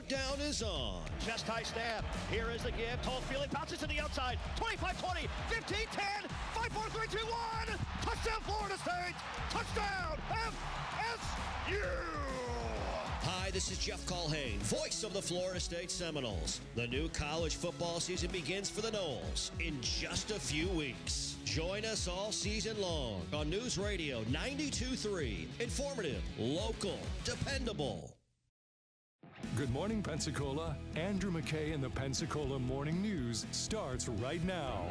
countdown is on. Chest high snap. Here is the give. Toll feeling bounces to the outside. 25-20, 15-10, 5-4-3-2-1. Touchdown Florida State. Touchdown FSU. Hi, this is Jeff Culhane, voice of the Florida State Seminoles. The new college football season begins for the Noles in just a few weeks. Join us all season long on News Radio 92.3. Informative, local, dependable. Good morning, Pensacola. Andrew McKay in the Pensacola Morning News starts right now.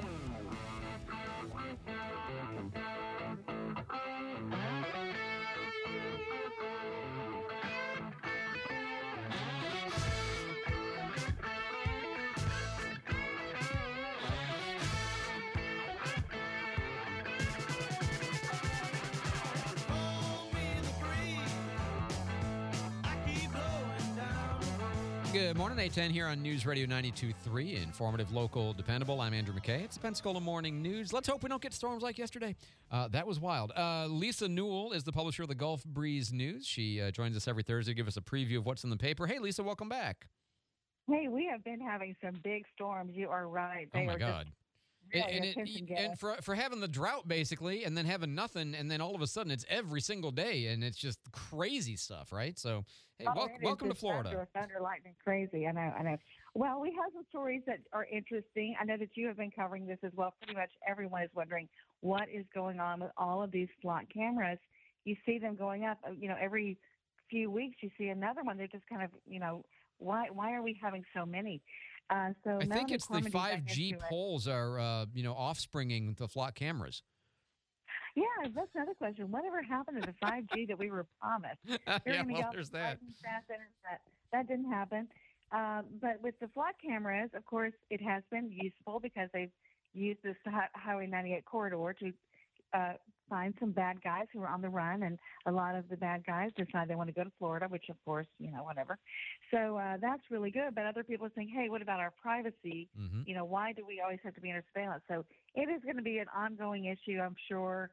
Good morning, 810 here on News Radio 92.3. Informative, local, dependable. I'm Andrew McKay. It's the Pensacola Morning News. Let's hope we don't get storms like yesterday. That was wild. Lisa Newell is the publisher of the Gulf Breeze News. She joins us every Thursday to give us a preview of what's in the paper. Hey, Lisa, welcome back. Hey, we have been having some big storms. You are right. Oh, my God. Really and for having the drought, basically, and then having nothing, and then all of a sudden it's every single day, and it's just crazy stuff, right? So, hey, welcome to Florida. Thunder, lightning, crazy. I know. Well, we have some stories that are interesting. I know that you have been covering this as well. Pretty much everyone is wondering what is going on with all of these slot cameras. You see them going up, every few weeks you see another one. They're just kind of, why are we having so many? So I think it's the 5G poles are, offspringing the flock cameras. Yeah, that's another question. Whatever happened to the 5G that we were promised? There's that. Fast internet. That didn't happen. But with the flock cameras, of course, it has been useful because they've used this Highway 98 corridor to find some bad guys who are on the run, and a lot of the bad guys decide they want to go to Florida, which, of course, whatever. So that's really good. But other people are saying, hey, what about our privacy? Mm-hmm. Why do we always have to be under surveillance? So it is going to be an ongoing issue, I'm sure.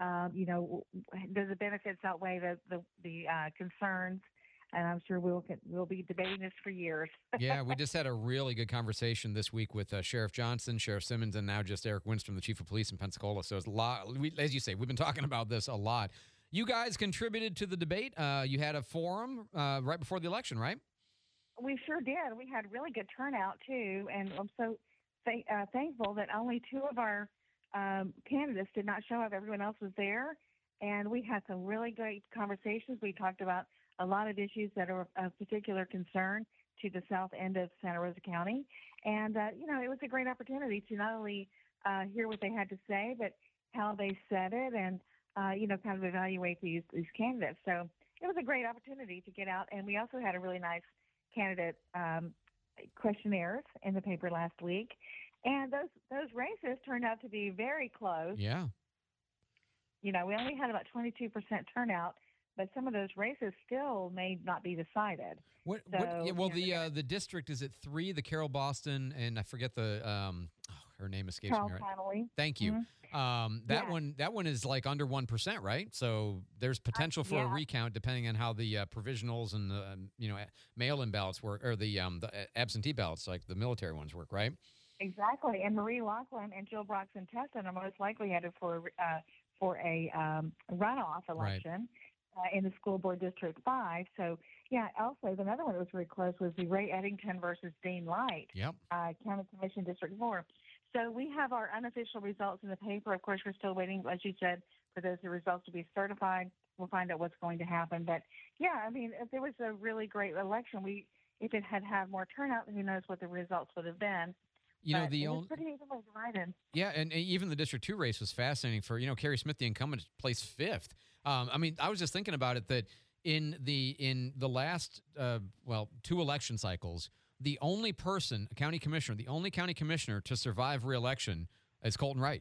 Does the benefits outweigh the concerns? And I'm sure we'll be debating this for years. Yeah, we just had a really good conversation this week with Sheriff Johnson, Sheriff Simmons, and now just Eric Winstrom, the Chief of Police in Pensacola. So it's a lot. As you say, we've been talking about this a lot. You guys contributed to the debate. You had a forum right before the election, right? We sure did. We had really good turnout, too. And I'm so thankful that only two of our candidates did not show up. Everyone else was there. And we had some really great conversations. We talked about a lot of issues that are of particular concern to the south end of Santa Rosa County. And, it was a great opportunity to not only hear what they had to say, but how they said it and, kind of evaluate these candidates. So it was a great opportunity to get out. And we also had a really nice candidate questionnaires in the paper last week. And those races turned out to be very close. Yeah. We only had about 22% turnout, but some of those races still may not be decided. The district is at 3, the Carol Boston, and I forget her name escapes me. Right? Connolly. Thank you. Mm-hmm. That one is like under 1%, right? So there's potential for a recount depending on how the provisionals and the mail-in ballots work, or the absentee ballots, like the military ones work, right? Exactly. And Marie Laughlin and Jill Broxton-Teston are most likely headed for a runoff election. Right. In the school board District 5. So, also another one that was very close was the Ray Eddington versus Dean Light, County Commission District 4. So we have our unofficial results in the paper. Of course, we're still waiting, as you said, for those results to be certified. We'll find out what's going to happen. But, if there was a really great election, if it had more turnout, who knows what the results would have been. It was pretty evenly divided. Yeah, and even the District 2 race was fascinating for, Carrie Smith, the incumbent, placed 5th. I was just thinking about it that in the last, 2 election cycles, the only county commissioner to survive re-election is Colton Wright.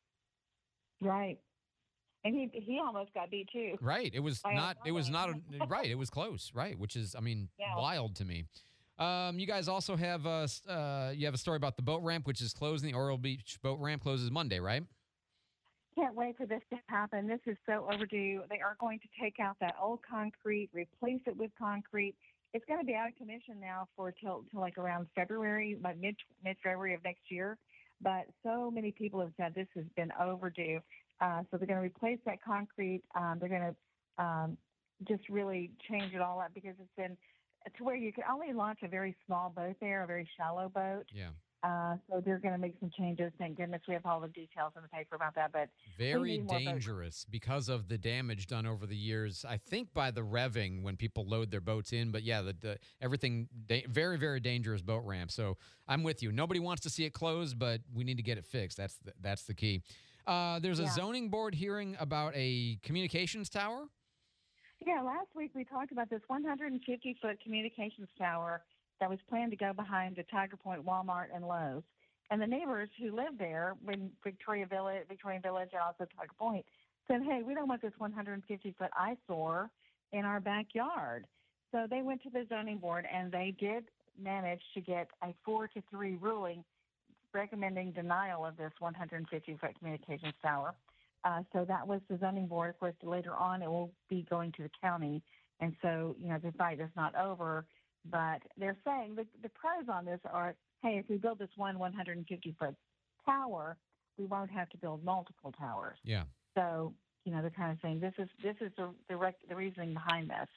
Right. And he almost got beat too. Right. It was right. It was close. Right. Which is, wild to me. You guys also have a story about the boat ramp, which is closing. The Oral Beach boat ramp closes Monday, right? Can't wait for this to happen. This is so overdue. They are going to take out that old concrete, replace it with concrete. it's going to be out of commission now for till like around February, like mid February of next year. But so many people have said this has been overdue. So they're going to replace that concrete. They're going to just really change it all up because it's been to where you can only launch a very small boat there, a very shallow boat. Yeah. So they're going to make some changes. Thank goodness we have all the details in the paper about that. But very dangerous because of the damage done over the years. I think by the revving when people load their boats in. But yeah, the everything very, very dangerous boat ramp. So I'm with you. Nobody wants to see it closed, but we need to get it fixed. That's the key. There's a zoning board hearing about a communications tower. Yeah, last week we talked about this 150-foot communications tower that was planned to go behind the Tiger Point Walmart and Lowe's. And the neighbors who live there in Victorian Village and also Tiger Point said, hey, we don't want this 150-foot eyesore in our backyard. So they went to the zoning board, and they did manage to get a 4-3 ruling recommending denial of this 150-foot communications tower. So that was the zoning board. Of course, later on it will be going to the county. And so, the fight is not over. But they're saying the pros on this are, hey, if we build this 150-foot tower, we won't have to build multiple towers. Yeah. So, they're kind of saying this is the reasoning behind this.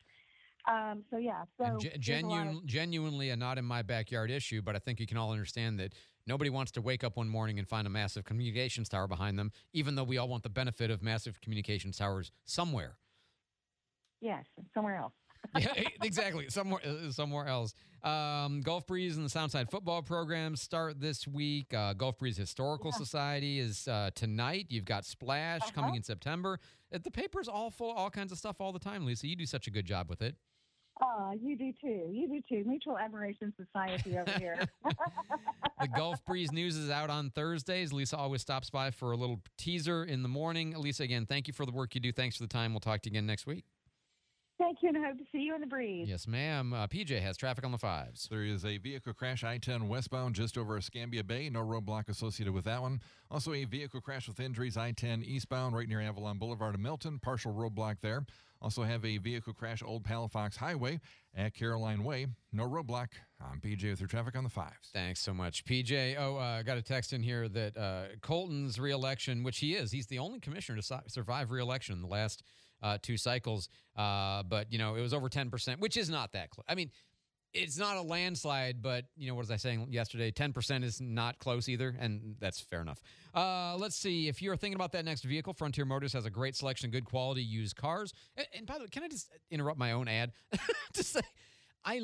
So genuinely a not in my backyard issue, but I think you can all understand that nobody wants to wake up one morning and find a massive communications tower behind them, even though we all want the benefit of massive communications towers somewhere. Yes, somewhere else. Yeah, exactly. Somewhere else. Gulf Breeze and the Soundside football programs start this week. Gulf Breeze Historical Society is tonight. You've got Splash coming in September. The paper's all full, all kinds of stuff all the time, Lisa. You do such a good job with it. Oh, you do too. You do too. Mutual Admiration Society over here. The Gulf Breeze News is out on Thursdays. Lisa always stops by for a little teaser in the morning. Lisa, again, thank you for the work you do. Thanks for the time. We'll talk to you again next week. Thank you, and I hope to see you in the breeze. Yes, ma'am. PJ has traffic on the 5s. There is a vehicle crash I-10 westbound just over Escambia Bay. No roadblock associated with that one. Also a vehicle crash with injuries I-10 eastbound right near Avalon Boulevard in Milton. Partial roadblock there. Also have a vehicle crash Old Palafox Highway at Caroline Way. No roadblock. I'm PJ with your traffic on the 5s. Thanks so much, PJ. I got a text in here that Colton's reelection, which he's the only commissioner to survive reelection in the last 2 cycles. But, it was over 10%, which is not that close. I mean, it's not a landslide, but, what was I saying yesterday? 10% is not close either, and that's fair enough. Let's see. If you're thinking about that next vehicle, Frontier Motors has a great selection of good quality used cars. And by the way, can I just interrupt my own ad to say I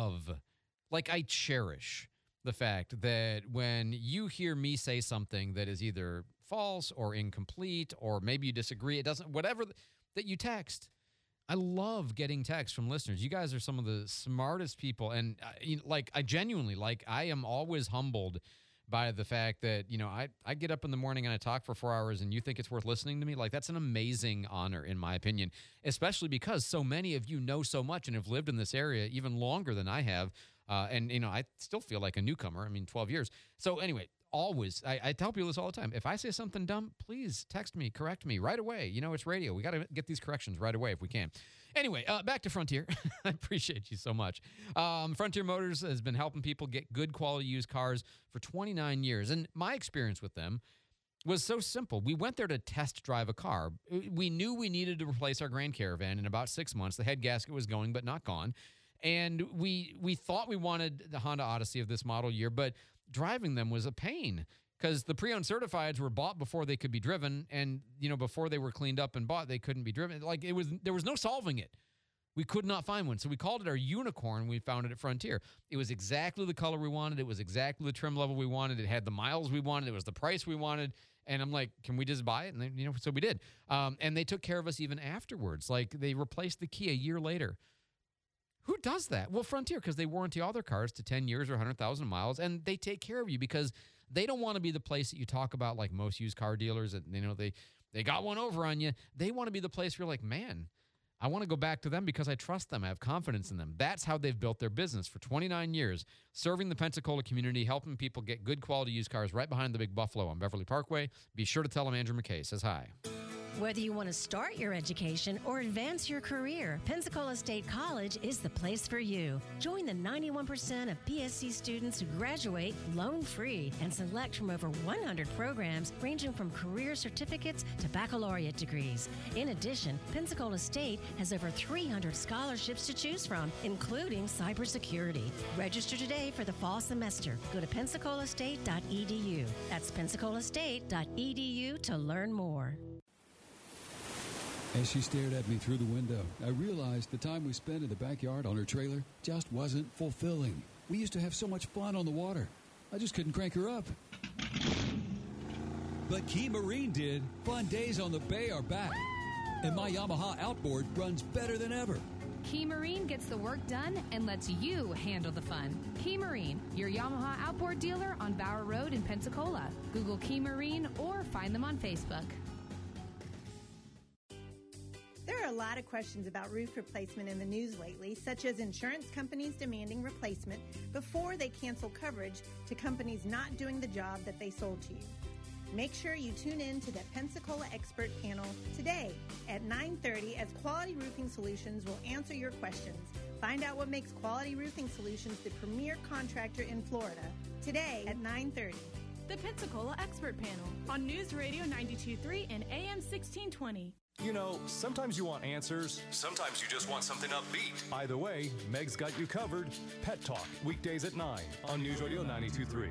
cherish the fact that when you hear me say something that is either false or incomplete or maybe you disagree, whatever that you text. I love getting texts from listeners. You guys are some of the smartest people. And I am always humbled by the fact that, I get up in the morning and I talk for 4 hours and you think it's worth listening to me. Like, that's an amazing honor, in my opinion, especially because so many of you know so much and have lived in this area even longer than I have. I still feel like a newcomer. 12 years. So anyway, always, I tell people this all the time. If I say something dumb, please text me, correct me right away. It's radio. We got to get these corrections right away if we can. Anyway, back to Frontier. I appreciate you so much. Frontier Motors has been helping people get good quality used cars for 29 years. And my experience with them was so simple. We went there to test drive a car. We knew we needed to replace our Grand Caravan in about 6 months. The head gasket was going, but not gone. And we thought we wanted the Honda Odyssey of this model year, but driving them was a pain because the pre-owned certifieds were bought before they could be driven, and before they were cleaned up and bought, they couldn't be driven. There was no solving it. We could not find one, so we called it our unicorn. We found it at Frontier. It was exactly the color we wanted. It was exactly the trim level we wanted. It had the miles we wanted. It was the price we wanted. And I'm like, can we just buy it? And then, so we did. And they took care of us even afterwards. Like, they replaced the key a year later. Who does that? Well, Frontier, because they warranty all their cars to 10 years or 100,000 miles, and they take care of you because they don't want to be the place that you talk about like most used car dealers that, they got one over on you. They want to be the place where you're like, man, I want to go back to them because I trust them. I have confidence in them. That's how they've built their business for 29 years, serving the Pensacola community, helping people get good quality used cars right behind the Big Buffalo on Beverly Parkway. Be sure to tell them Andrew McKay says hi. Whether you want to start your education or advance your career, Pensacola State College is the place for you. Join the 91% of PSC students who graduate loan-free and select from over 100 programs ranging from career certificates to baccalaureate degrees. In addition, Pensacola State has over 300 scholarships to choose from, including cybersecurity. Register today for the fall semester. Go to PensacolaState.edu. That's PensacolaState.edu to learn more. As she stared at me through the window, I realized the time we spent in the backyard on her trailer just wasn't fulfilling. We used to have so much fun on the water. I just couldn't crank her up. But Key Marine did. Fun days on the bay are back. And my Yamaha outboard runs better than ever. Key Marine gets the work done and lets you handle the fun. Key Marine, your Yamaha outboard dealer on Bower Road in Pensacola. Google Key Marine or find them on Facebook. There are a lot of questions about roof replacement in the news lately, such as insurance companies demanding replacement before they cancel coverage to companies not doing the job that they sold to you. Make sure you tune in to the Pensacola Expert Panel today at 9:30 as Quality Roofing Solutions will answer your questions. Find out what makes Quality Roofing Solutions the premier contractor in Florida today at 9:30. The Pensacola Expert Panel on News Radio 92.3 and AM 1620. You know, sometimes you want answers. Sometimes you just want something upbeat. Either way, Meg's got you covered. Pet Talk, weekdays at 9 on News Radio 92.3.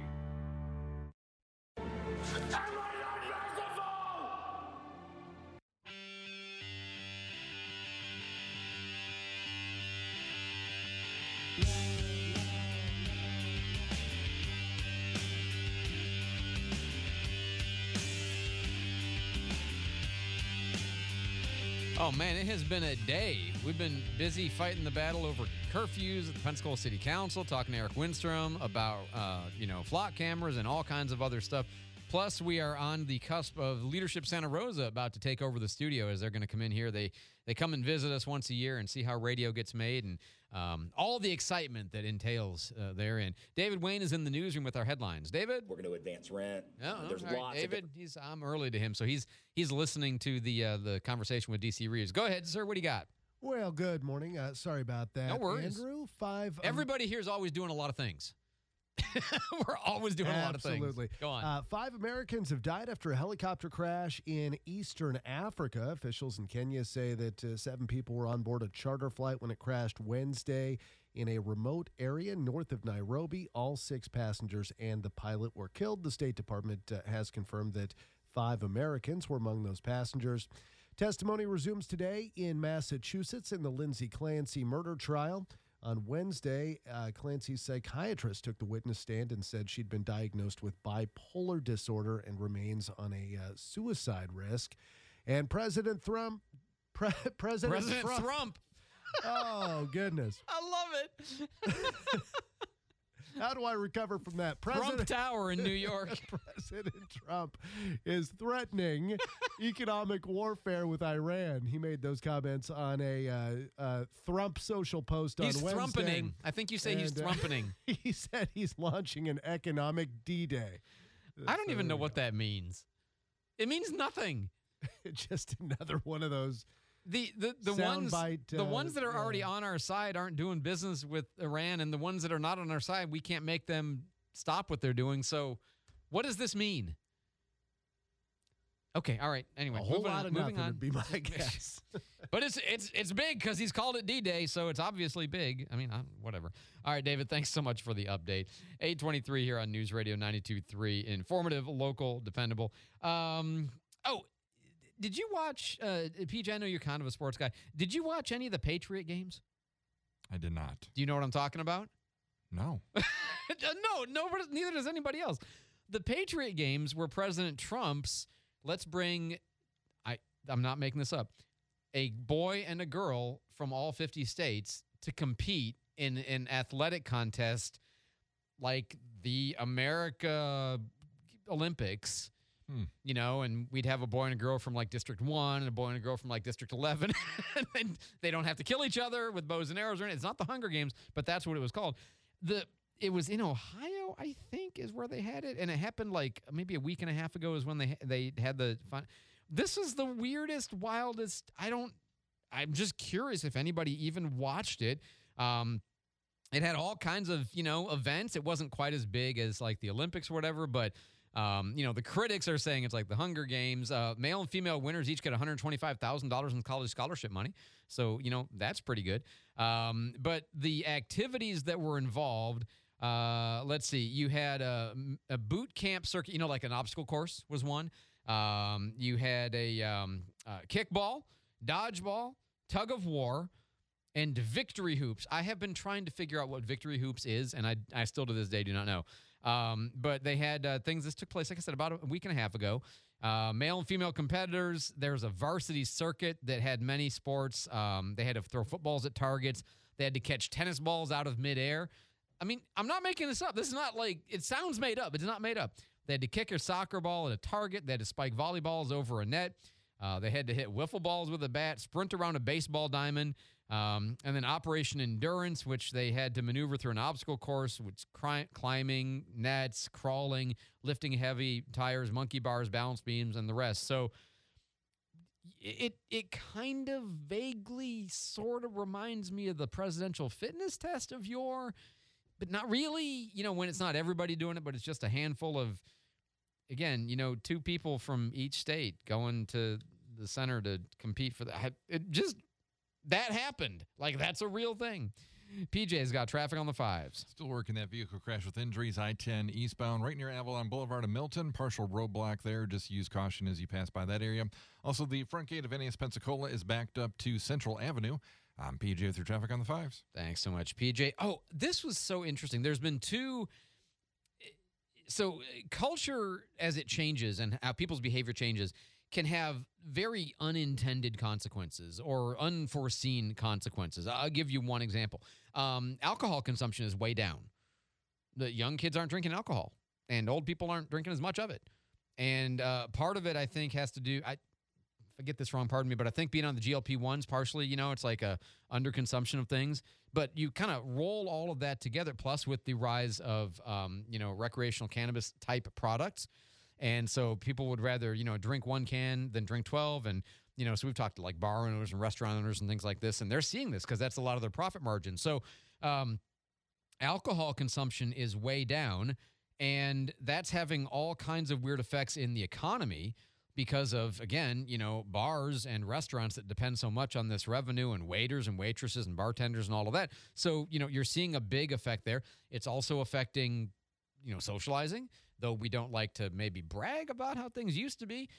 Oh, man, it has been a day. We've been busy fighting the battle over curfews at the Pensacola City Council, talking to Eric Winstrom about, flock cameras and all kinds of other stuff. Plus, we are on the cusp of Leadership Santa Rosa about to take over the studio as they're going to come in here. They come and visit us once a year and see how radio gets made and all the excitement that entails therein. David Wayne is in the newsroom with our headlines. David? We're going to advance rent. There's right. lots David, I'm early to him, so he's listening to the conversation with DC Reeves. Go ahead, sir. What do you got? Well, good morning. Sorry about that. No worries. Andrew, Everybody here is always doing a lot of things. We're always doing a lot of things. Absolutely. Go on. 5 Americans have died after a helicopter crash in eastern Africa. Officials in Kenya say that 7 people were on board a charter flight when it crashed Wednesday in a remote area north of Nairobi. All 6 passengers and the pilot were killed. The State Department has confirmed that 5 Americans were among those passengers. Testimony resumes today in Massachusetts in the Lindsay Clancy murder trial. On Wednesday, Clancy's psychiatrist took the witness stand and said she'd been diagnosed with bipolar disorder and remains on a suicide risk. And President Trump. Oh, goodness. I love it. How do I recover from that? Trump Tower in New York. President Trump is threatening economic warfare with Iran. He made those comments on a Trump social post on Wednesday. He's trumpening. I think you say he's trumpening. He said he's launching an economic D-Day. I don't even know what that means. It means nothing. Just another one of those. The ones that are already on our side aren't doing business with Iran, and the ones that are not on our side, we can't make them stop what they're doing. So, what does this mean? Okay, all right. Anyway, a whole lot of moving nothing on. would be my guess. But it's big because he's called it D-Day, so it's obviously big. I mean, whatever. All right, David, thanks so much for the update. 8:23 here on News Radio 92.3, informative, local, dependable. Did you watch, PJ, I know you're kind of a sports guy. Did you watch any of the Patriot games? I did not. Do you know what I'm talking about? No. No, neither does anybody else. The Patriot games were President Trump's, I'm not making this up, a boy and a girl from all 50 states to compete in an athletic contest like the America Olympics. And we'd have a boy and a girl from like District 1 and a boy and a girl from like District 11. And they don't have to kill each other with bows and arrows or anything. It's not the Hunger Games, but that's what it was called. It was in Ohio, I think, is where they had it. And it happened like maybe a week and a half ago is when they had the fun. this is the weirdest, wildest. I'm just curious if anybody even watched it. It had all kinds of, events. It wasn't quite as big as like the Olympics or whatever, but the critics are saying it's like the Hunger Games. Male and female winners each get $125,000 in college scholarship money. So, that's pretty good. But the activities that were involved, let's see, you had a boot camp circuit, like an obstacle course was one. You had a kickball, dodgeball, tug of war, and victory hoops. I have been trying to figure out what victory hoops is, and I still to this day do not know. But they had things. This took place, like I said, about a week and a half ago. Male and female competitors. There's a varsity circuit that had many sports. They had to throw footballs at targets. They had to catch tennis balls out of midair. I mean, I'm not making this up. This is not like, it sounds made up. It's not made up. They had to kick a soccer ball at a target. They had to spike volleyballs over a net. They had to hit wiffle balls with a bat, sprint around a baseball diamond. And then Operation Endurance, which they had to maneuver through an obstacle course, which climbing, nets, crawling, lifting heavy tires, monkey bars, balance beams, and the rest. So it kind of vaguely sort of reminds me of the presidential fitness test of yore, but not really, when it's not everybody doing it, but it's just a handful of, again, 2 people from each state going to the center to compete for that. That happened. Like, that's a real thing. PJ's got traffic on the 5s. Still working that vehicle crash with injuries. I-10 eastbound right near Avalon Boulevard in Milton. Partial roadblock there. Just use caution as you pass by that area. Also, the front gate of NAS Pensacola is backed up to Central Avenue. I'm PJ with your traffic on the 5s. Thanks so much, PJ. Oh, this was so interesting. There's been 2... So culture, as it changes and how people's behavior changes, can have very unintended consequences or unforeseen consequences. I'll give you one example. Alcohol consumption is way down. The young kids aren't drinking alcohol, and old people aren't drinking as much of it. And part of it, I think, has to do, if I get this wrong, pardon me, but I think being on the GLP-1s partially, it's like a underconsumption of things. But you kind of roll all of that together, plus with the rise of, recreational cannabis type products. And so people would rather, drink 1 can than drink 12. And, so we've talked to like bar owners and restaurant owners and things like this, and they're seeing this because that's a lot of their profit margin. So alcohol consumption is way down, and that's having all kinds of weird effects in the economy because of, again, bars and restaurants that depend so much on this revenue, and waiters and waitresses and bartenders and all of that. So, you're seeing a big effect there. It's also affecting, socializing, though we don't like to maybe brag about how things used to be.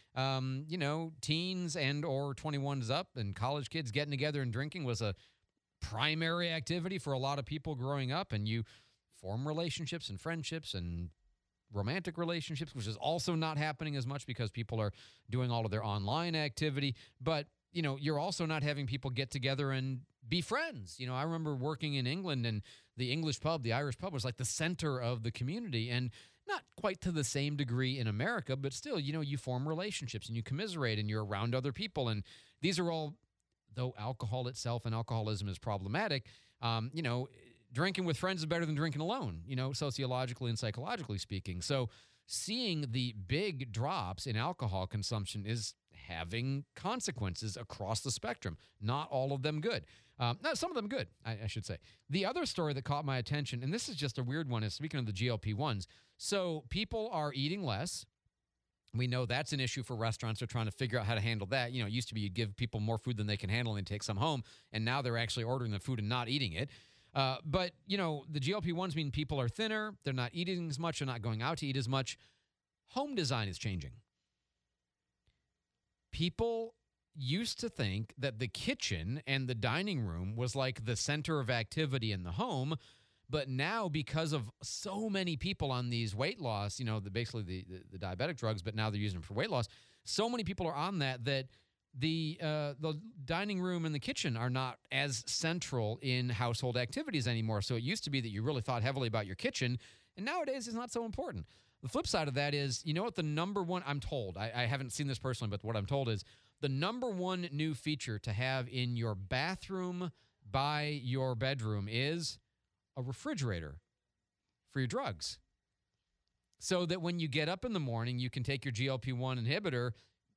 Teens and or 21s up and college kids getting together and drinking was a primary activity for a lot of people growing up, and you form relationships and friendships and romantic relationships, which is also not happening as much because people are doing all of their online activity. But, you're also not having people get together and be friends. I remember working in England, and the English pub, the Irish pub, was like the center of the community, and not quite to the same degree in America, but still, you form relationships and you commiserate and you're around other people. And these are all, though alcohol itself and alcoholism is problematic, drinking with friends is better than drinking alone, sociologically and psychologically speaking. So seeing the big drops in alcohol consumption is having consequences across the spectrum. Not all of them good. Some of them good, I should say. The other story that caught my attention, and this is just a weird one, is speaking of the GLP-1s. So people are eating less. We know that's an issue for restaurants. They're trying to figure out how to handle that. It used to be you'd give people more food than they can handle and take some home, and now they're actually ordering the food and not eating it. But the GLP-1s mean people are thinner. They're not eating as much. They're not going out to eat as much. Home design is changing. People used to think that the kitchen and the dining room was like the center of activity in the home. But now, because of so many people on these weight loss, basically the diabetic drugs, but now they're using them for weight loss, so many people are on that the dining room and the kitchen are not as central in household activities anymore. So it used to be that you really thought heavily about your kitchen, and nowadays it's not so important. The flip side of that is, what the number one, I'm told, I haven't seen this personally, but what I'm told is the number one new feature to have in your bathroom by your bedroom is a refrigerator for your drugs. So that when you get up in the morning, you can take your GLP-1 inhibitor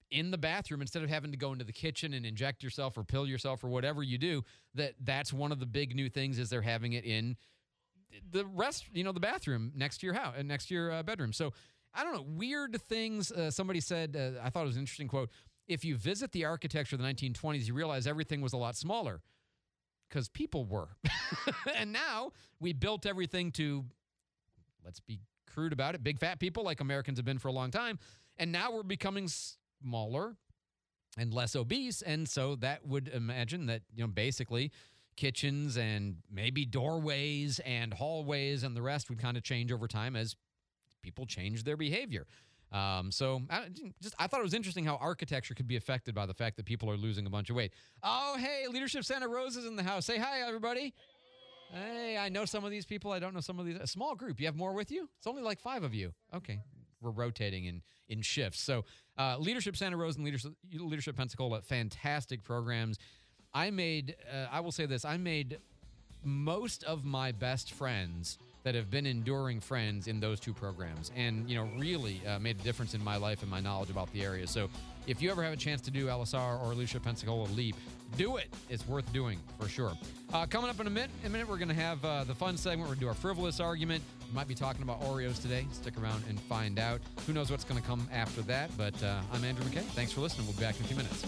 in the bathroom instead of having to go into the kitchen and inject yourself or pill yourself or whatever you do. That's one of the big new things is they're having it in the the bathroom next to your house and next to your bedroom. So I don't know, weird things. Somebody said, I thought it was an interesting quote. If you visit the architecture of the 1920s, you realize everything was a lot smaller because people were. And now we built everything to, let's be crude about it, big fat people like Americans have been for a long time. And now we're becoming smaller and less obese. And so that would imagine that, basically kitchens and maybe doorways and hallways and the rest would kind of change over time as people change their behavior. So I thought it was interesting how architecture could be affected by the fact that people are losing a bunch of weight. Oh, hey, Leadership Santa Rosa's in the house. Say hi, everybody. Hey, I know some of these people. I don't know some of these. A small group. You have more with you? It's only like 5 of you. Okay. We're rotating in shifts. So Leadership Santa Rosa and Leadership Pensacola, fantastic programs. I will say this, I made most of my best friends that have been enduring friends in those 2 programs and, really made a difference in my life and my knowledge about the area. So if you ever have a chance to do LSR or Leadership Pensacola LEAP, do it. It's worth doing for sure. Coming up in a minute, we're going to have the fun segment. We're going to do our frivolous argument. We might be talking about Oreos today. Stick around and find out. Who knows what's going to come after that, but I'm Andrew McKay. Thanks for listening. We'll be back in a few minutes.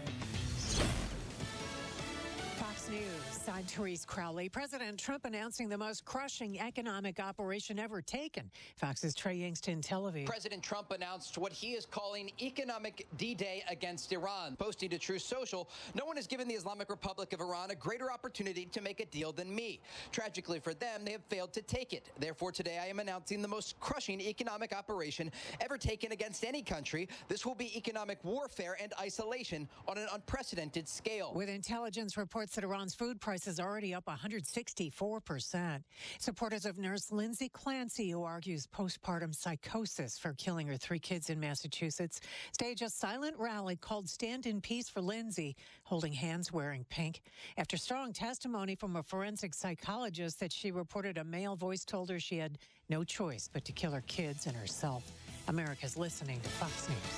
I'm Therese Crowley. President Trump announcing the most crushing economic operation ever taken. Fox's Trey Yingst in Tel Aviv. President Trump announced what he is calling economic D-Day against Iran. Posting to Truth Social, no one has given the Islamic Republic of Iran a greater opportunity to make a deal than me. Tragically for them, they have failed to take it. Therefore, today I am announcing the most crushing economic operation ever taken against any country. This will be economic warfare and isolation on an unprecedented scale. With intelligence reports that Iran's food prices is already up 164%. Supporters of nurse Lindsay Clancy, who argues postpartum psychosis for killing her 3 kids in Massachusetts, staged a silent rally called Stand in Peace for Lindsay, holding hands wearing pink. After strong testimony from a forensic psychologist that she reported a male voice told her she had no choice but to kill her kids and herself. America's listening to Fox News.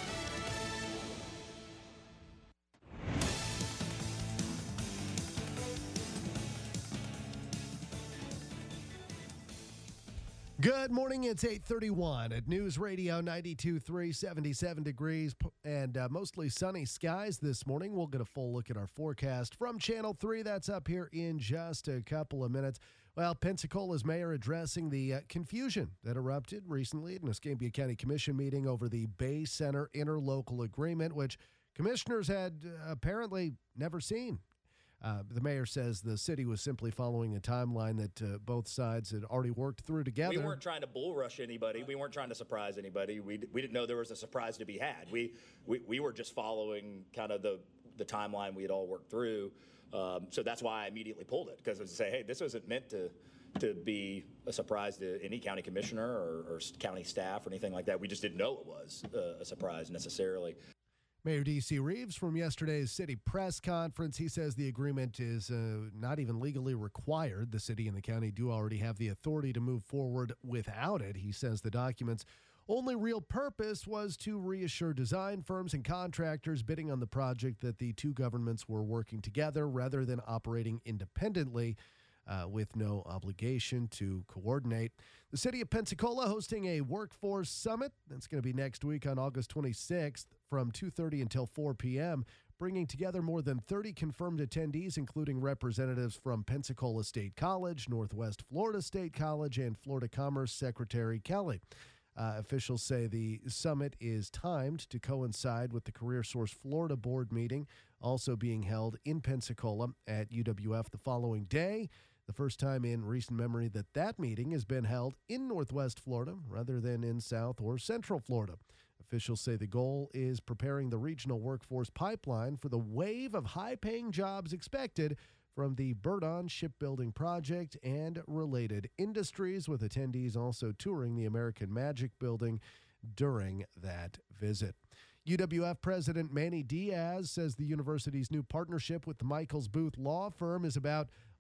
Good morning. It's 8:31 at News Radio 92.3, 77 degrees and mostly sunny skies this morning. We'll get a full look at our forecast from Channel 3. That's up here in just a couple of minutes. Well, Pensacola's mayor addressing the confusion that erupted recently at an Escambia County Commission meeting over the Bay Center interlocal agreement, which commissioners had apparently never seen. The mayor says the city was simply following a timeline that both sides had already worked through together. We weren't trying to bull rush anybody. We weren't trying to surprise anybody. We didn't know there was a surprise to be had. We were just following kind of the timeline we had all worked through. So that's why I immediately pulled it, because it was to say, hey, this wasn't meant to be a surprise to any county commissioner or county staff or anything like that. We just didn't know it was a surprise necessarily. Mayor D.C. Reeves from yesterday's city press conference, he says the agreement is not even legally required. The city and the county do already have the authority to move forward without it. He says the document's only real purpose was to reassure design firms and contractors bidding on the project that the two governments were working together rather than operating independently with no obligation to coordinate. The city of Pensacola hosting a workforce summit. That's going to be next week on August 26th from 2:30 until 4 p.m., bringing together more than 30 confirmed attendees, including representatives from Pensacola State College, Northwest Florida State College, and Florida Commerce Secretary Kelly. Officials say the summit is timed to coincide with the CareerSource Florida Board meeting, also being held in Pensacola at UWF the following day. The first time in recent memory that meeting has been held in Northwest Florida rather than in South or Central Florida. Officials say the goal is preparing the regional workforce pipeline for the wave of high-paying jobs expected from the Burdon Shipbuilding Project and related industries, with attendees also touring the American Magic Building during that visit. UWF President Manny Diaz says the university's new partnership with the Michaels Booth Law Firm is about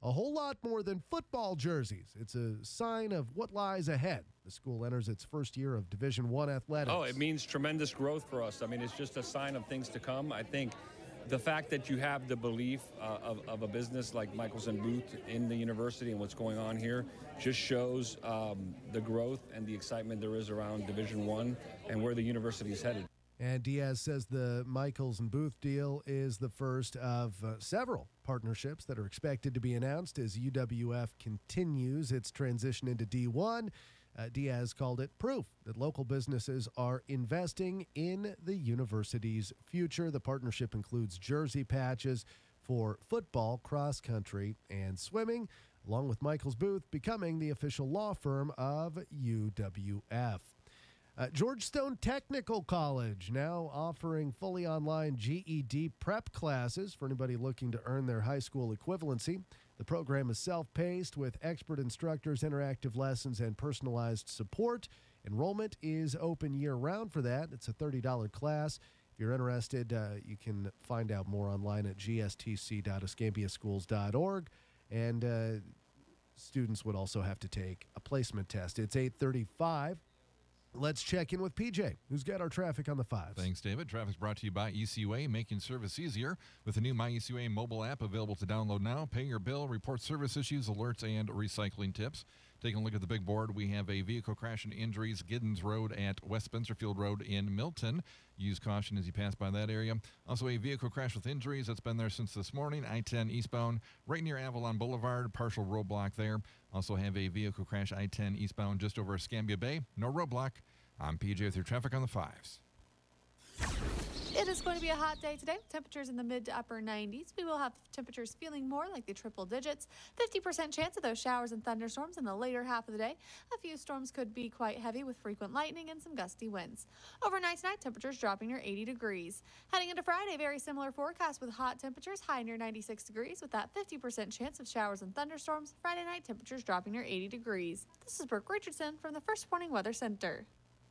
a whole lot more than football jerseys. It's a sign of what lies ahead. The school enters its first year of Division I athletics. Oh, it means tremendous growth for us. I mean, it's just a sign of things to come. I think the fact that you have the belief of a business like Michelson Booth in the university and what's going on here just shows the growth and the excitement there is around Division I and where the university is headed. And Diaz says the Michaels and Booth deal is the first of several partnerships that are expected to be announced as UWF continues its transition into D1. Diaz called it proof that local businesses are investing in the university's future. The partnership includes jersey patches for football, cross country, and swimming, along with Michaels Booth becoming the official law firm of UWF. Georgetown Technical College now offering fully online GED prep classes for anybody looking to earn their high school equivalency. The program is self-paced with expert instructors, interactive lessons, and personalized support. Enrollment is open year-round for that. It's a $30 class. If you're interested, you can find out more online at gstc.escambiaschools.org. And students would also have to take a placement test. It's 8:35. Let's check in with PJ, who's got our traffic on the 5s. Thanks, David. Traffic's brought to you by ECUA, making service easier with the new MyECUA mobile app available to download now. Pay your bill, report service issues, alerts, and recycling tips. Taking a look at the big board, we have a vehicle crash and injuries, Giddens Road at West Spencerfield Road in Milton. Use caution as you pass by that area. Also, a vehicle crash with injuries that's been there since this morning, I-10 eastbound, right near Avalon Boulevard, partial roadblock there. Also have a vehicle crash, I-10 eastbound, just over Escambia Bay. No roadblock. I'm PJ with your traffic on the 5s. It is going to be a hot day today. Temperatures in the mid to upper 90s. We will have temperatures feeling more like the triple digits. 50% chance of those showers and thunderstorms in the later half of the day. A few storms could be quite heavy with frequent lightning and some gusty winds. Overnight tonight, temperatures dropping near 80 degrees. Heading into Friday, very similar forecast with hot temperatures high near 96 degrees with that 50% chance of showers and thunderstorms. Friday night, temperatures dropping near 80 degrees. This is Brooke Richardson from the First Warning Weather Center.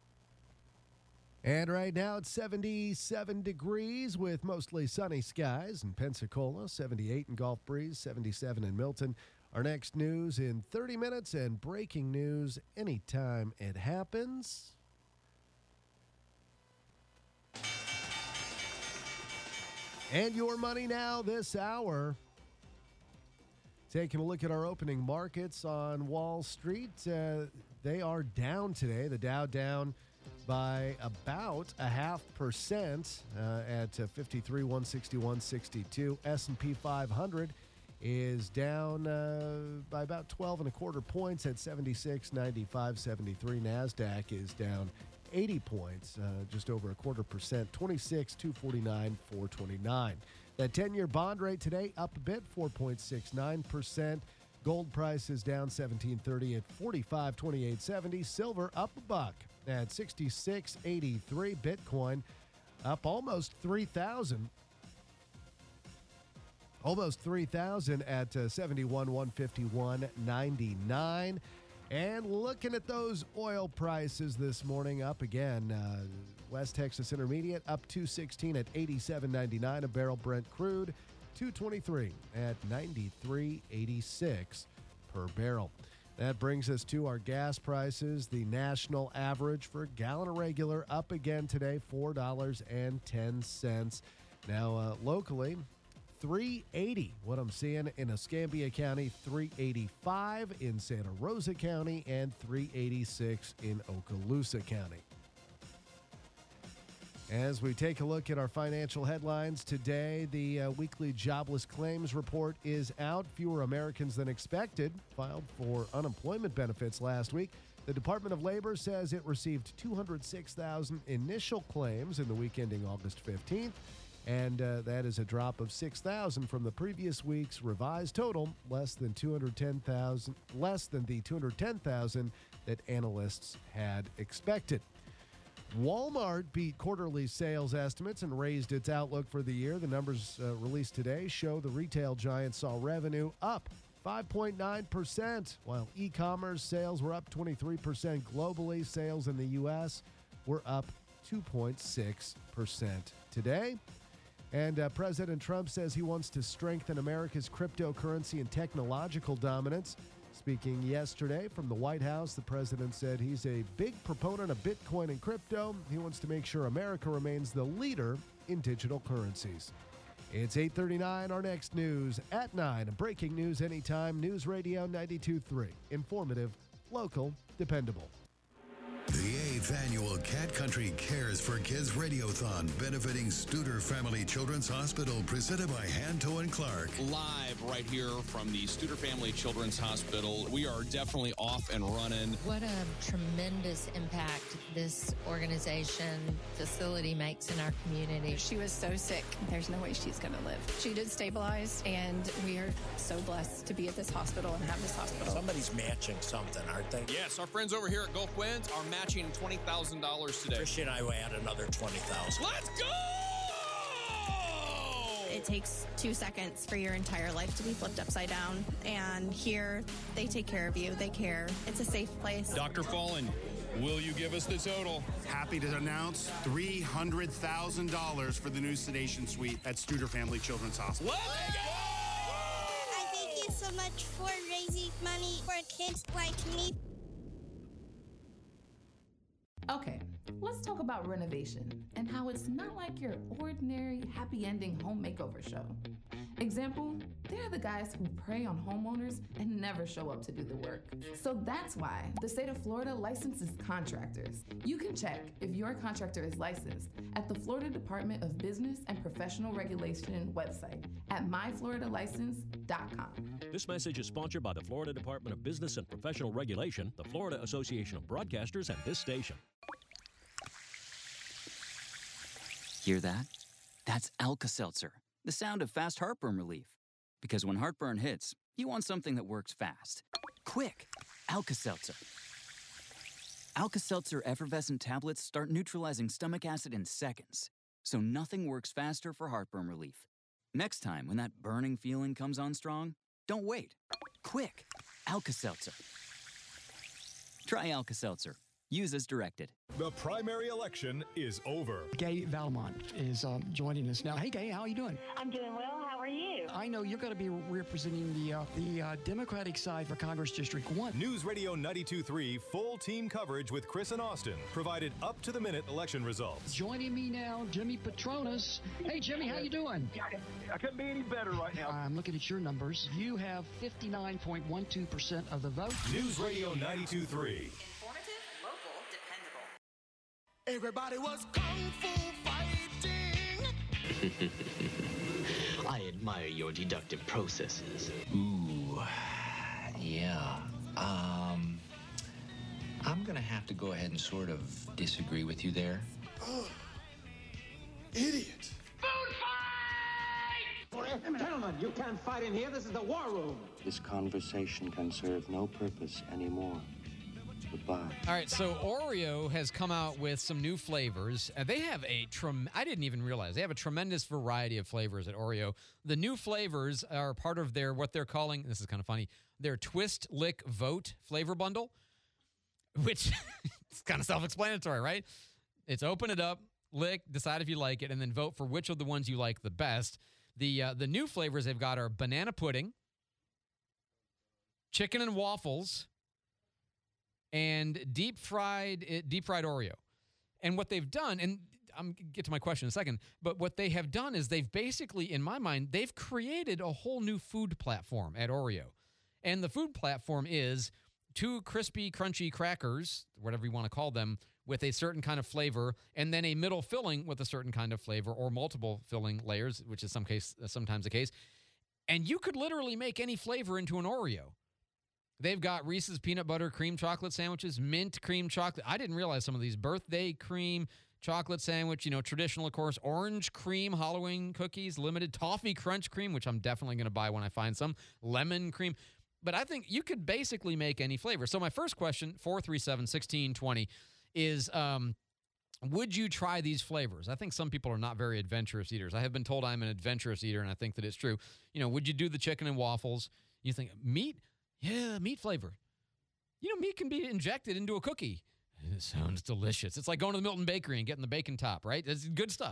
And right now it's 77 degrees with mostly sunny skies in Pensacola, 78 in Gulf Breeze, 77 in Milton. Our next news in 30 minutes and breaking news anytime it happens. And your money now this hour. Taking a look at our opening markets on Wall Street. They are down today. The Dow down by about 0.5% at 53,161.62. S&P 500 is down by about 12.25 points at 76.95.73. NASDAQ is down 80 points, just over 0.25%, 26,249.429. That 10-year bond rate today up a bit, 4.69%. Gold price is down $17.30 at $45.28.70. Silver up $1 at $66.83. Bitcoin up almost 3,000. Almost 3,000 at $71,151.99. And looking at those oil prices this morning, up again. West Texas Intermediate up $2.16 at $87.99 a barrel. Brent crude $2.23 at $93.86 per barrel. That brings us to our gas prices. The national average for a gallon of regular up again today, $4.10. Now, locally, $3.80. What I'm seeing in Escambia County, $3.85 in Santa Rosa County, and $3.86 in Okaloosa County. As we take a look at our financial headlines today, the weekly jobless claims report is out. Fewer Americans than expected filed for unemployment benefits last week. The Department of Labor says it received 206,000 initial claims in the week ending August 15th, and that is a drop of 6,000 from the previous week's revised total, less than the 210,000 that analysts had expected. Walmart beat quarterly sales estimates and raised its outlook for the year. The numbers released today show the retail giant saw revenue up 5.9%, while e-commerce sales were up 23% globally. Sales in the U.S. were up 2.6% today. And President Trump says he wants to strengthen America's cryptocurrency and technological dominance. Speaking yesterday from the White House, the president said he's a big proponent of Bitcoin and crypto. He wants to make sure America remains the leader in digital currencies. It's 8:39. Our next news at 9. Breaking news anytime. News Radio 92.3. Informative, local, dependable. The 8th annual Cat Country Cares for Kids Radiothon benefiting Studer Family Children's Hospital, presented by Hanto and Clark. Live right here from the Studer Family Children's Hospital. We are definitely off and running. What a tremendous impact this organization facility makes in our community. She was so sick. There's no way she's going to live. She did stabilize, and we are so blessed to be at this hospital and have this hospital. Somebody's matching something, aren't they? Yes, our friends over here at Gulf Winds are matching $20,000 today. Tricia and I will add another $20,000. Let's go! It takes 2 seconds for your entire life to be flipped upside down. And here, they take care of you. They care. It's a safe place. Dr. Fallen, will you give us the total? Happy to announce $300,000 for the new sedation suite at Studer Family Children's Hospital. Let's go! I thank you so much for raising money for kids like me. Okay, let's talk about renovation and how it's not like your ordinary happy ending home makeover show. Example, they're the guys who prey on homeowners and never show up to do the work. So that's why the state of Florida licenses contractors. You can check if your contractor is licensed at the Florida Department of Business and Professional Regulation website at myfloridalicense.com. This message is sponsored by the Florida Department of Business and Professional Regulation, the Florida Association of Broadcasters, and this station. Hear that? That's Alka-Seltzer, the sound of fast heartburn relief. Because when heartburn hits, you want something that works fast. Quick! Alka-Seltzer. Alka-Seltzer effervescent tablets start neutralizing stomach acid in seconds, so nothing works faster for heartburn relief. Next time, when that burning feeling comes on strong, don't wait. Quick! Alka-Seltzer. Try Alka-Seltzer. Use as directed. The primary election is over. Gay Valmont is joining us now. Hey, Gay, how are you doing? I'm doing well. How are you? I know you're going to be representing the Democratic side for Congress District 1. News Radio 92.3 full team coverage with Chris and Austin provided up-to-the-minute election results. Joining me now, Jimmy Petronas. Hey, Jimmy, how you doing? I couldn't be any better right now. I'm looking at your numbers. You have 59.12% of the vote. News Radio 92.3. Everybody was kung fu fighting. I admire your deductive processes. Ooh, yeah. I'm gonna have to go ahead and sort of disagree with you there. Oh, idiot. Food fight! Gentlemen, you can't fight in here. This is the war room. This conversation can serve no purpose anymore. Goodbye. All right, so Oreo has come out with some new flavors. They have I didn't even realize, they have a tremendous variety of flavors at Oreo. The new flavors are part of what they're calling, this is kind of funny, their Twist, Lick, Vote flavor bundle, which is kind of self-explanatory, right? It's open it up, lick, decide if you like it, and then vote for which of the ones you like the best. The new flavors they've got are banana pudding, chicken and waffles, and deep fried Oreo. And what they've done, and I'm going to get to my question in a second, but what they have done is they've basically, in my mind, they've created a whole new food platform at Oreo. And the food platform is 2 crispy, crunchy crackers, whatever you want to call them, with a certain kind of flavor, and then a middle filling with a certain kind of flavor, or multiple filling layers, which is sometimes the case. And you could literally make any flavor into an Oreo. They've got Reese's peanut butter cream chocolate sandwiches, mint cream chocolate. I didn't realize some of these. Birthday cream chocolate sandwich, traditional, of course. Orange cream Halloween cookies, limited. Toffee crunch cream, which I'm definitely going to buy when I find some. Lemon cream. But I think you could basically make any flavor. So my first question, 437-1620, is would you try these flavors? I think some people are not very adventurous eaters. I have been told I'm an adventurous eater, and I think that it's true. Would you do the chicken and waffles? You think, meat? Yeah, meat flavor. Meat can be injected into a cookie. It sounds delicious. It's like going to the Milton Bakery and getting the bacon top, right? It's good stuff.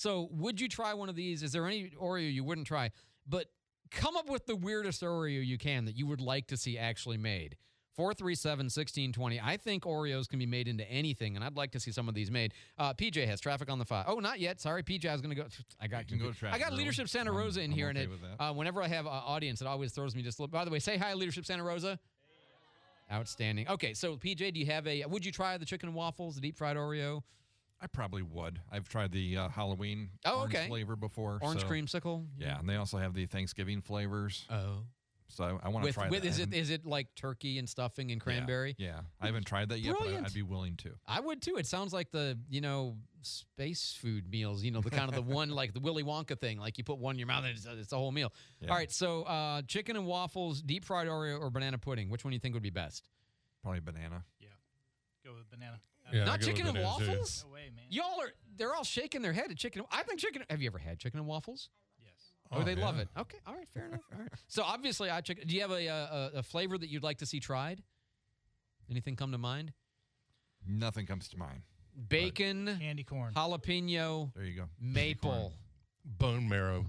So would you try one of these? Is there any Oreo you wouldn't try? But come up with the weirdest Oreo you can that you would like to see actually made. 437-1620. I think Oreos can be made into anything, and I'd like to see some of these made. PJ has traffic on the 5. Oh, not yet. Sorry, PJ. I was going to go. I got Leadership Santa Rosa in here, okay and whenever I have an audience, it always throws me just a little. By the way, say hi, Leadership Santa Rosa. Outstanding. Okay, so PJ, do you have would you try the chicken and waffles, the deep fried Oreo? I probably would. I've tried the Halloween orange flavor before. Orange creamsicle? Yeah, and they also have the Thanksgiving flavors. Oh. So I want to try that. Is it like turkey and stuffing and cranberry? Yeah. I haven't tried that yet, but I'd be willing to. I would too. It sounds like the, space food meals, the kind of the one like the Willy Wonka thing. Like you put one in your mouth and it's a whole meal. Yeah. All right, so chicken and waffles, deep fried Oreo, or banana pudding. Which one do you think would be best? Probably banana. Yeah. Go with banana. Yeah, not chicken and waffles? Too. No way, man. They're all shaking their head at chicken. I think chicken. Have you ever had chicken and waffles? Oh, they love it. Okay. All right. Fair enough. All right. So obviously, do you have a flavor that you'd like to see tried? Anything come to mind? Nothing comes to mind. Bacon, candy corn, jalapeno. There you go. Maple, bone marrow.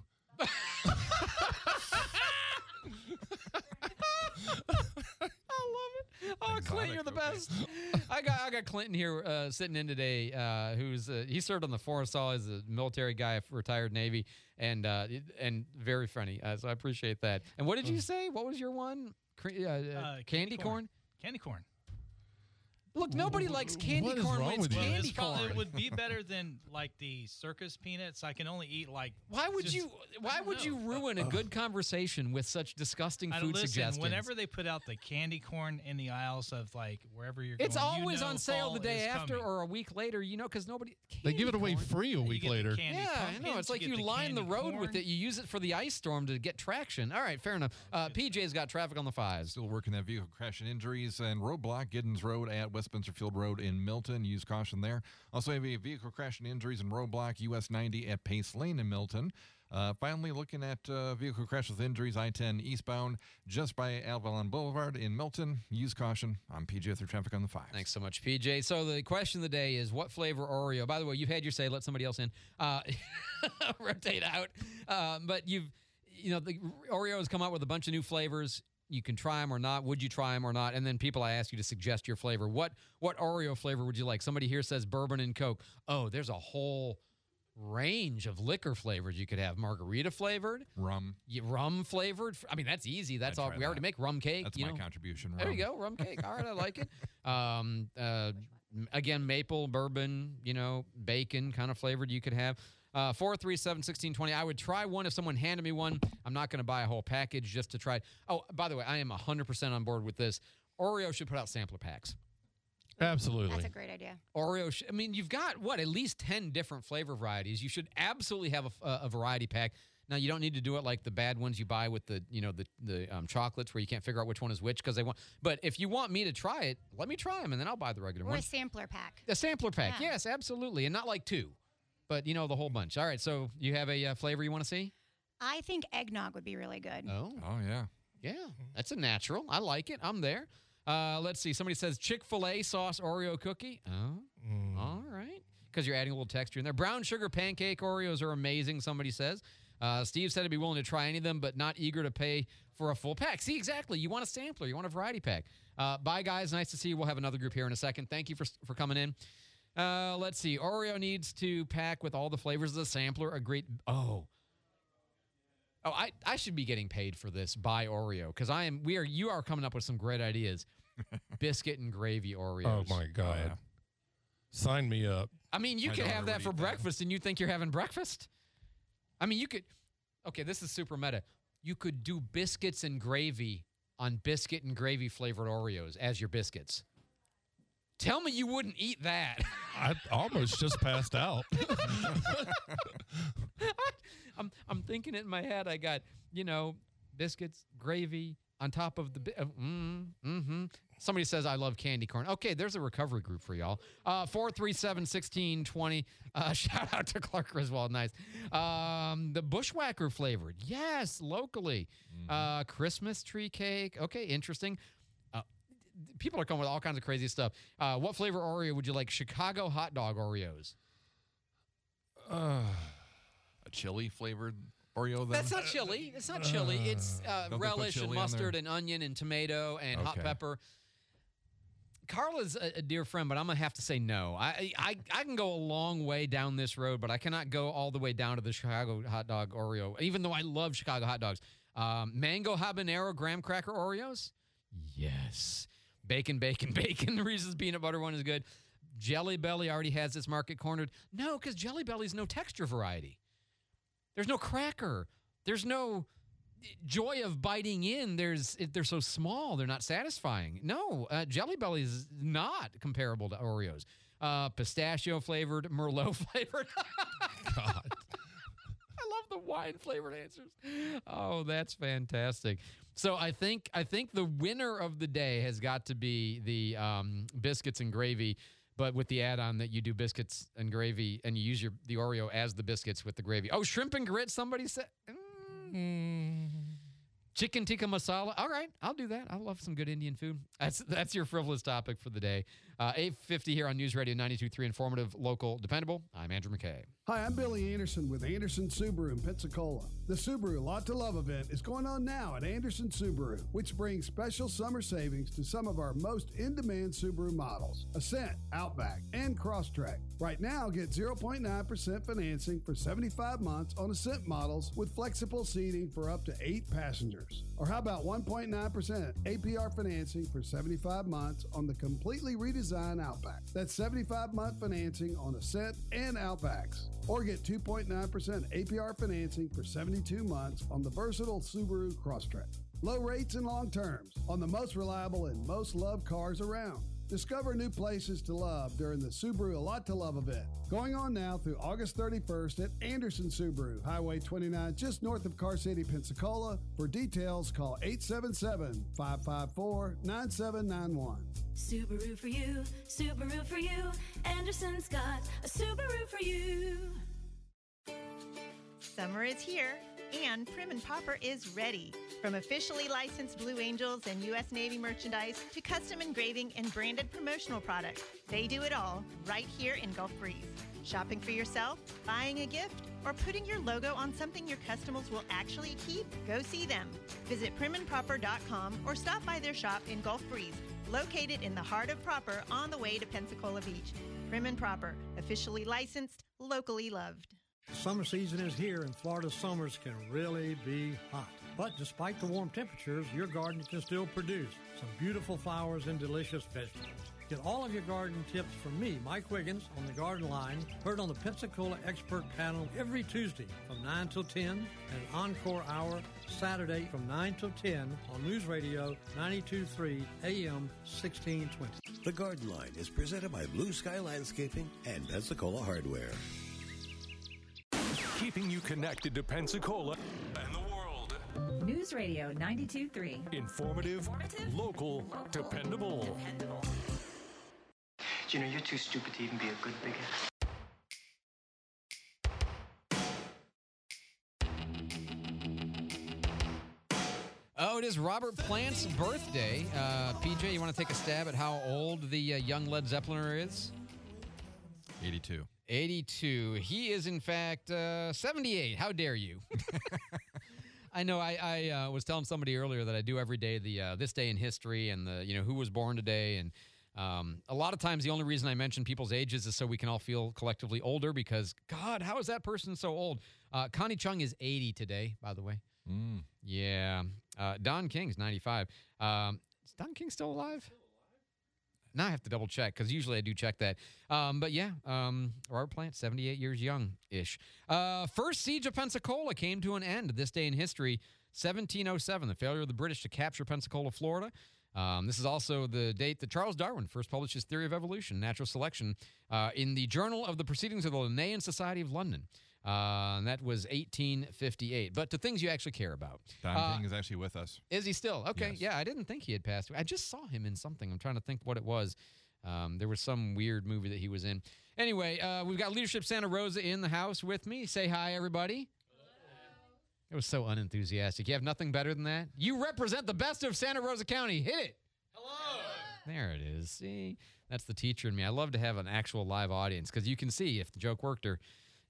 Oh, Clint, you're the best. I got Clinton here sitting in today. Who's he served on the Forest Hall as a military guy, retired Navy, and very funny. So I appreciate that. And what did you say? What was your one? Candy corn. Candy corn. Look, nobody likes candy corn when it's candy corn. It would be better than like the circus peanuts. I can only eat like. Why would you ruin a good conversation with such disgusting food suggestions? Whenever they put out the candy corn in the aisles of like wherever you're going, it's always on sale the day after or a week later. Because nobody. They give it away free a week later. Yeah, I know. It's like you line the road with it. You use it for the ice storm to get traction. All right, fair enough. PJ's got traffic on the 5s. Still working that vehicle crash and injuries and roadblock, Giddens Road at West Spencer Field Road in Milton. Use caution there. Also have a vehicle crash and injuries and roadblock, US 90 at Pace Lane in Milton. Finally, looking at vehicle crash with injuries, I-10 eastbound just by Avalon Boulevard in Milton. Use caution. I'm PJ with your traffic on the 5. Thanks so much, PJ. So the question of the day is, what flavor Oreo? By the way, you've had your say. Let somebody else in. Rotate out. But the Oreo has come out with a bunch of new flavors. You can try them or not. Would you try them or not? And then people, I ask you to suggest your flavor. What Oreo flavor would you like? Somebody here says bourbon and Coke. Oh, there's a whole range of liquor flavors you could have. Margarita flavored. Rum. Rum flavored. I mean, that's easy. That's all. We already make rum cake. That's my contribution. There you go. Rum cake. All right, I like it. Again, maple, bourbon, bacon kind of flavored you could have. 437-1620. I would try one if someone handed me one. I'm not going to buy a whole package just to try it. Oh, by the way, I am 100% on board with this. Oreo should put out sampler packs. Absolutely. That's a great idea. Oreo, you've got, at least 10 different flavor varieties. You should absolutely have a variety pack. Now, you don't need to do it like the bad ones you buy with the chocolates where you can't figure out which one is which because they want. But if you want me to try it, let me try them, and then I'll buy the regular one. Or a sampler pack. A sampler pack, yes, absolutely. And not like 2. But, the whole bunch. All right, so you have a flavor you want to see? I think eggnog would be really good. Oh, yeah. Yeah, that's a natural. I like it. I'm there. Let's see. Somebody says Chick-fil-A sauce Oreo cookie. Oh, all right. Because you're adding a little texture in there. Brown sugar pancake Oreos are amazing, somebody says. Steve said he'd be willing to try any of them, but not eager to pay for a full pack. See, exactly. You want a sampler. You want a variety pack. Bye, guys. Nice to see you. We'll have another group here in a second. Thank you for coming in. Let's see. Oreo needs to pack with all the flavors of the sampler. Agreed. Oh, I should be getting paid for this by Oreo because you are coming up with some great ideas. Biscuit and gravy Oreos. Oh my God. Oh, yeah. Sign me up. I mean, you could have that for breakfast and you think you're having breakfast? I mean, you could. Okay, this is super meta. You could do biscuits and gravy on biscuit and gravy flavored Oreos as your biscuits. Tell me you wouldn't eat that. I almost just passed out. I'm thinking it in my head. I got, biscuits, gravy on top of the... Somebody says, I love candy corn. Okay, there's a recovery group for y'all. 437-1620. Shout out to Clark Griswold. Nice. The Bushwhacker flavored. Yes, locally. Christmas tree cake. Okay, interesting. People are coming with all kinds of crazy stuff. What flavor Oreo would you like? Chicago hot dog Oreos. chili flavored Oreo then? That's not chili. It's not chili. It's Don't they put relish chili and in mustard there? and onion and tomato and hot Okay. pepper. Carla's a dear friend, but I'm going to have to say no. I can go a long way down this road, but I cannot go all the way down to the Chicago hot dog Oreo, even though I love Chicago hot dogs. Mango habanero graham cracker Oreos? Yes. Bacon, bacon, bacon. The Reese's peanut butter one is good. Jelly Belly already has its market cornered. No, because Jelly Belly's no texture variety. There's no cracker. There's no joy of biting in. They're so small, they're not satisfying. No, Jelly Belly is not comparable to Oreos. Pistachio flavored, Merlot flavored. God. I love the wine flavored answers. Oh, that's fantastic. So I think the winner of the day has got to be the biscuits and gravy, but with the add-on that you do biscuits and gravy and you use the Oreo as the biscuits with the gravy. Oh, shrimp and grits, somebody said. Chicken tikka masala. All right, I'll do that. I love some good Indian food. That's your frivolous topic for the day. 8:50 here on News Radio 92.3, informative, local, dependable. I'm Andrew McKay. Hi, I'm Billy Anderson with Anderson Subaru in Pensacola. The Subaru Lot to Love event is going on now at Anderson Subaru, which brings special summer savings to some of our most in-demand Subaru models, Ascent, Outback, and Crosstrek. Right now, get 0.9% financing for 75 months on Ascent models with flexible seating for up to 8 passengers. Or how about 1.9% APR financing for 75 months on the completely redesigned Outback? That's 75-month financing on Ascent and Outbacks. Or get 2.9% APR financing for 72 months on the versatile Subaru Crosstrek. Low rates and long terms on the most reliable and most loved cars around. Discover new places to love during the Subaru A Lot to Love event. Going on now through August 31st at Anderson Subaru, Highway 29, just north of Car City, Pensacola. For details, call 877-554-9791. Subaru for you, Subaru for you. Anderson's got a Subaru for you. Summer is here, and Prim and Popper is ready. From officially licensed Blue Angels and U.S. Navy merchandise to custom engraving and branded promotional products, they do it all right here in Gulf Breeze. Shopping for yourself, buying a gift, or putting your logo on something your customers will actually keep? Go see them. Visit primandproper.com or stop by their shop in Gulf Breeze, located in the heart of Proper on the way to Pensacola Beach. Prim and Proper, officially licensed, locally loved. Summer season is here, and Florida summers can really be hot. But despite the warm temperatures, your garden can still produce some beautiful flowers and delicious vegetables. Get all of your garden tips from me, Mike Wiggins, on the Garden Line, heard on the Pensacola Expert Panel every Tuesday from 9 till 10, and an encore hour Saturday from 9 till 10 on News Radio 92.3 AM 1620. The Garden Line is presented by Blue Sky Landscaping and Pensacola Hardware. Keeping you connected to Pensacola and the world. News Radio 92.3. Informative, local, dependable. Junior, you're too stupid to even be a good big Oh, it is Robert Plant's birthday. PJ, you want to take a stab at how old the young Led Zeppeliner is? 82. 82. He is, in fact, 78. How dare you? I know I was telling somebody earlier that I do every day the this day in history and the who was born today. And a lot of times the only reason I mention people's ages is so we can all feel collectively older because, God, how is that person so old? Connie Chung is 80 today, by the way. Yeah. Don King's 95. Is Don King still alive? Now I have to double check because usually I do check that. But yeah, Robert Plant, 78 years young-ish. First siege of Pensacola came to an end this day in history, 1707, the failure of the British to capture Pensacola, Florida. This is also the date that Charles Darwin first published his theory of evolution, natural selection, in the Journal of the Proceedings of the Linnean Society of London. And that was 1858. But to things you actually care about. Don King is actually with us. Is he still? Okay, Yes. yeah, I didn't think he had passed away. I just saw him in something. I'm trying to think what it was. There was some weird movie that he was in. Anyway, we've got Leadership Santa Rosa in the house with me. Say hi, everybody. It was so unenthusiastic. You have nothing better than that? You represent the best of Santa Rosa County. Hit it. Hello. There it is. See? That's the teacher in me. I love to have an actual live audience because you can see if the joke worked or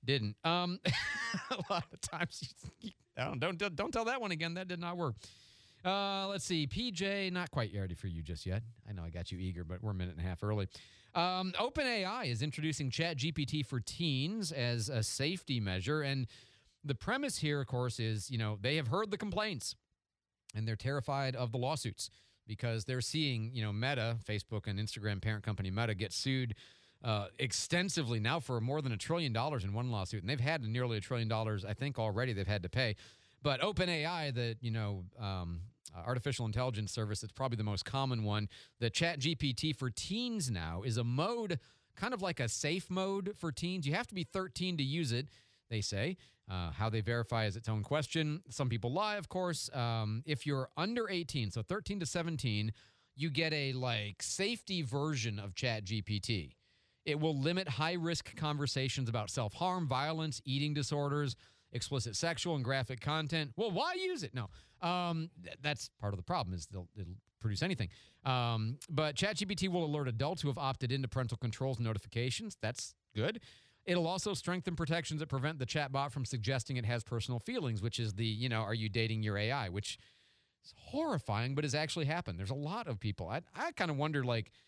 Didn't. A lot of times, don't tell that one again. That did not work. Let's see. PJ, not quite ready for you just yet. I know I got you eager, but we're a minute and a half early. OpenAI is introducing ChatGPT for teens as a safety measure. And the premise here, of course, is, they have heard the complaints and they're terrified of the lawsuits because they're seeing, Meta, Facebook and Instagram parent company Meta, get sued extensively now for more than $1 trillion in one lawsuit. And they've had nearly $1 trillion, I think, already they've had to pay. But OpenAI, the artificial intelligence service, it's probably the most common one. The ChatGPT for teens now is a mode, kind of like a safe mode for teens. You have to be 13 to use it, they say. How they verify is its own question. Some people lie, of course. If you're under 18, so 13 to 17, you get a safety version of ChatGPT. It will limit high-risk conversations about self-harm, violence, eating disorders, explicit sexual and graphic content. Well, why use it? No. That's part of the problem is it'll produce anything. But ChatGPT will alert adults who have opted into parental controls and notifications. That's good. It'll also strengthen protections that prevent the chatbot from suggesting it has personal feelings, which is the, are you dating your AI, which is horrifying, but has actually happened. There's a lot of people. I kind of wonder,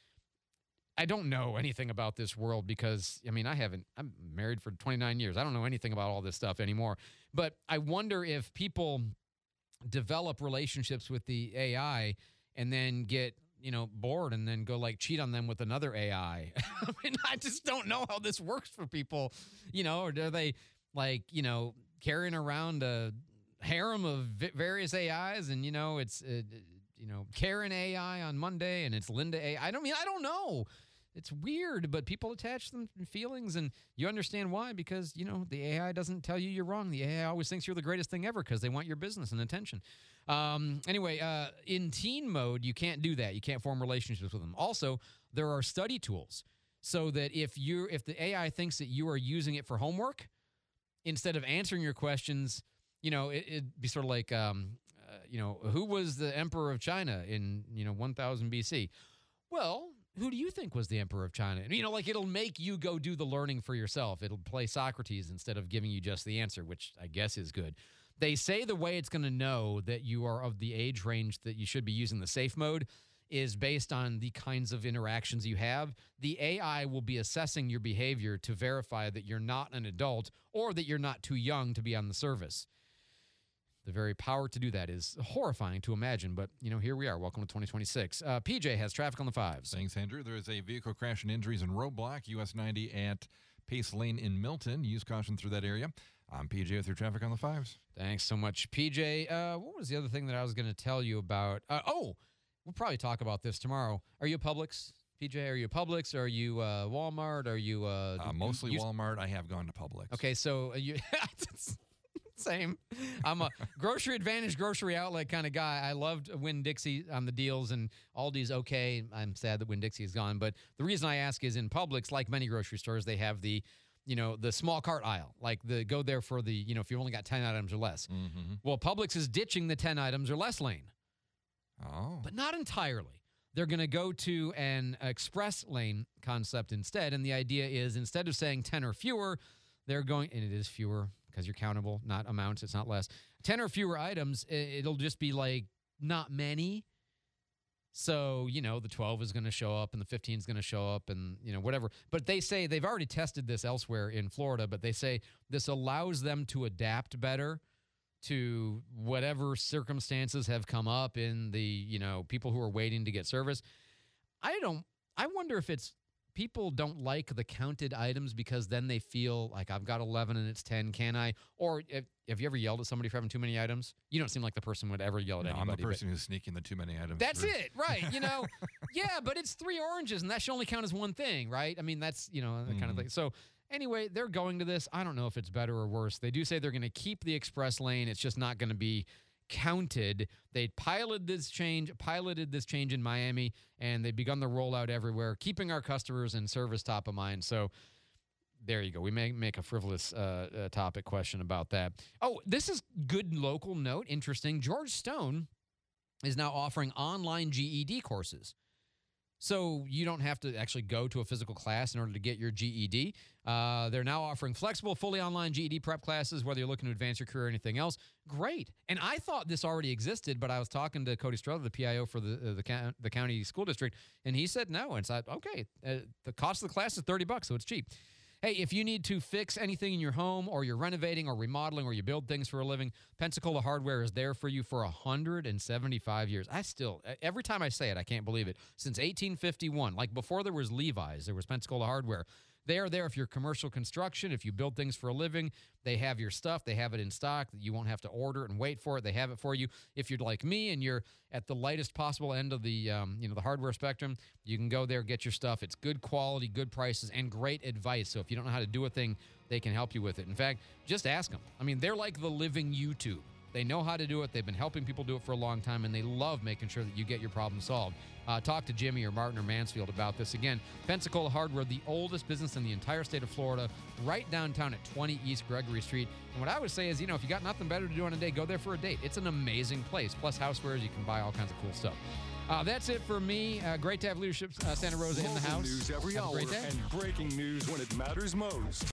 I don't know anything about this world because, I'm married for 29 years. I don't know anything about all this stuff anymore. But I wonder if people develop relationships with the AI and then get, bored and then go cheat on them with another AI. I just don't know how this works for people, or are they carrying around a harem of various AIs and, it's, Karen AI on Monday and it's Linda AI. I don't know. It's weird, but people attach them feelings, and you understand why, because, the AI doesn't tell you you're wrong. The AI always thinks you're the greatest thing ever because they want your business and attention. Anyway, in teen mode, you can't do that. You can't form relationships with them. Also, there are study tools so that if the AI thinks that you are using it for homework, instead of answering your questions, it'd be sort of who was the emperor of China in, 1000 BC? Well, who do you think was the emperor of China? And, it'll make you go do the learning for yourself. It'll play Socrates instead of giving you just the answer, which I guess is good. They say the way it's going to know that you are of the age range that you should be using the safe mode is based on the kinds of interactions you have. The AI will be assessing your behavior to verify that you're not an adult or that you're not too young to be on the service. The very power to do that is horrifying to imagine, but, here we are. Welcome to 2026. PJ has traffic on the fives. Thanks, Andrew. There is a vehicle crash and injuries in Roadblock, US 90 at Pace Lane in Milton. Use caution through that area. I'm PJ with your traffic on the fives. Thanks so much, PJ. What was the other thing that I was going to tell you about? We'll probably talk about this tomorrow. Are you a Publix? PJ, are you a Publix? Are you Walmart? Are you mostly Walmart? I have gone to Publix. Okay, so you... Same. I'm a Grocery Advantage grocery outlet kind of guy. I loved Winn-Dixie on the deals, and Aldi's okay. I'm sad that Winn-Dixie is gone. But the reason I ask is in Publix, like many grocery stores, they have the small cart aisle. Go there for the, if you've only got 10 items or less. Mm-hmm. Well, Publix is ditching the 10 items or less lane. Oh. But not entirely. They're going to go to an express lane concept instead. And the idea is instead of saying 10 or fewer, they're going, and it is fewer, because you're countable, not amounts, it's not less. 10 or fewer items, it'll just be not many. So, the 12 is going to show up and the 15 is going to show up and, whatever. But they say they've already tested this elsewhere in Florida, but they say this allows them to adapt better to whatever circumstances have come up in the, people who are waiting to get service. I wonder if it's people don't like the counted items because then they feel like I've got 11 and it's 10, can I? Or have you ever yelled at somebody for having too many items? You don't seem like the person who would ever yell at anybody. I'm the person who's sneaking the too many items. That's it, right. Yeah, but it's 3 oranges and that should only count as one thing, right? That's, that kind of thing. So anyway, they're going to this. I don't know if it's better or worse. They do say they're going to keep the express lane. It's just not going to be counted. They piloted this change in Miami, and they've begun the rollout everywhere, keeping our customers and service top of mind. So there you go. We may make a frivolous topic question about that. Oh, this is good local note. Interesting. George Stone is now offering online GED courses. so you don't have to actually go to a physical class in order to get your GED. They're now offering flexible, fully online GED prep classes, whether you're looking to advance your career or anything else. Great. And I thought this already existed, but I was talking to Cody Strother, the PIO for the county school district, and he said no. And so, okay, the cost of the class is $30, so it's cheap. Hey, if you need to fix anything in your home, or you're renovating or remodeling, or you build things for a living, Pensacola Hardware is there for you for 175 years. Every time I say it, I can't believe it. Since 1851, like before there was Levi's, there was Pensacola Hardware. They are there if you're commercial construction, if you build things for a living. They have your stuff. They have it in stock. You won't have to order it and wait for it. They have it for you. If you're like me and you're at the lightest possible end of the the hardware spectrum, you can go there, get your stuff. It's good quality, good prices, and great advice. So if you don't know how to do a thing, they can help you with it. In fact, just ask them. I mean, they're like the living YouTube. They know how to do it. They've been helping people do it for a long time, and they love making sure that you get your problem solved. Talk to Jimmy or Martin or Mansfield about this. Again, Pensacola Hardware, the oldest business in the entire state of Florida, right downtown at 20 East Gregory Street. And what I would say is, if you got nothing better to do on a day, go there for a date. It's an amazing place. Plus housewares, you can buy all kinds of cool stuff. That's it for me. Great to have Leadership Santa Rosa in the house. News every hour and breaking news when it matters most.